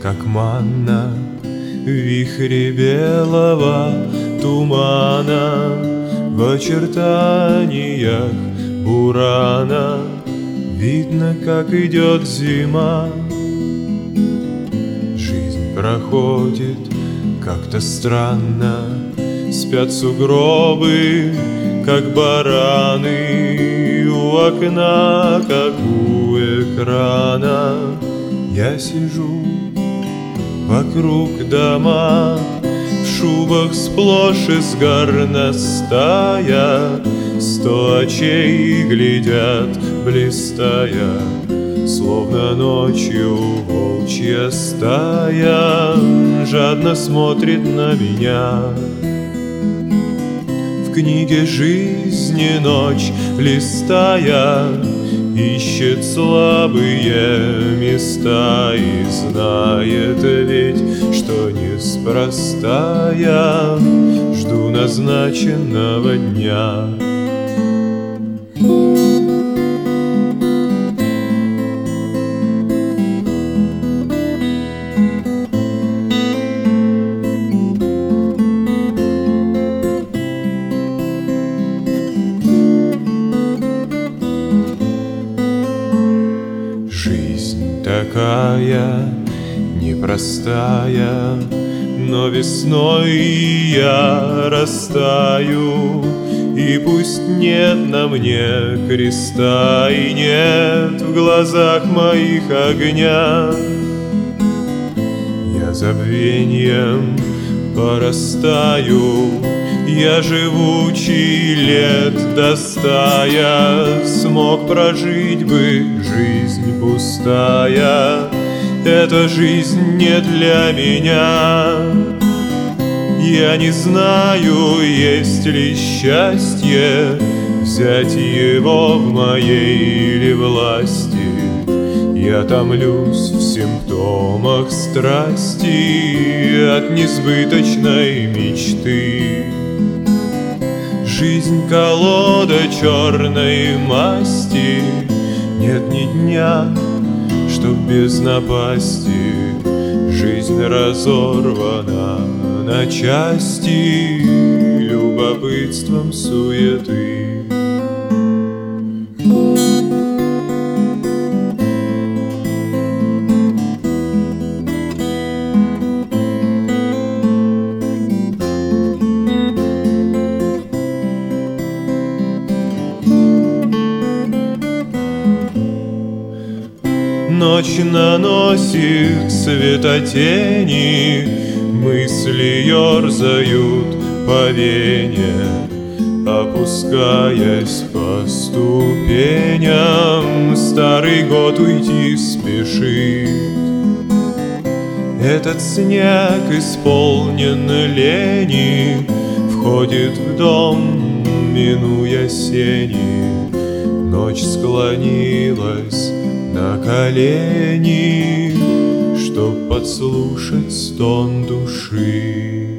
как манна, в вихре белого тумана, в очертаниях бурана видно, как идет зима. Жизнь проходит как-то странно, спят сугробы, как бараны, у окна, как у экрана. Я сижу, вокруг дома, в шубах сплошь из горностая, 100 очей глядят, блистая, словно ночью волчья стая жадно смотрит на меня. В книге жизни ночь, листая, ищет слабые места и знает ведь, что неспроста я жду назначенного дня. Жизнь такая непростая, но весной я растаю, и пусть нет на мне креста, и нет в глазах моих огня. Я забвеньем порастаю, я живучий лет достая, смог прожить бы жизнь пустая. Эта жизнь не для меня. Я не знаю, есть ли счастье взять его в моей ли власти. Я томлюсь в симптомах страсти от несбыточной мечты. Жизнь колода черной масти, нет ни дня, чтоб без напасти. Жизнь разорвана на части любопытством суеты. Ночь наносит светотени, мысли ерзают по вене, опускаясь по ступеням, старый год уйти спешит. Этот снег исполнен лени, входит в дом, минуя сени. Ночь склонилась на колени, чтоб подслушать стон души.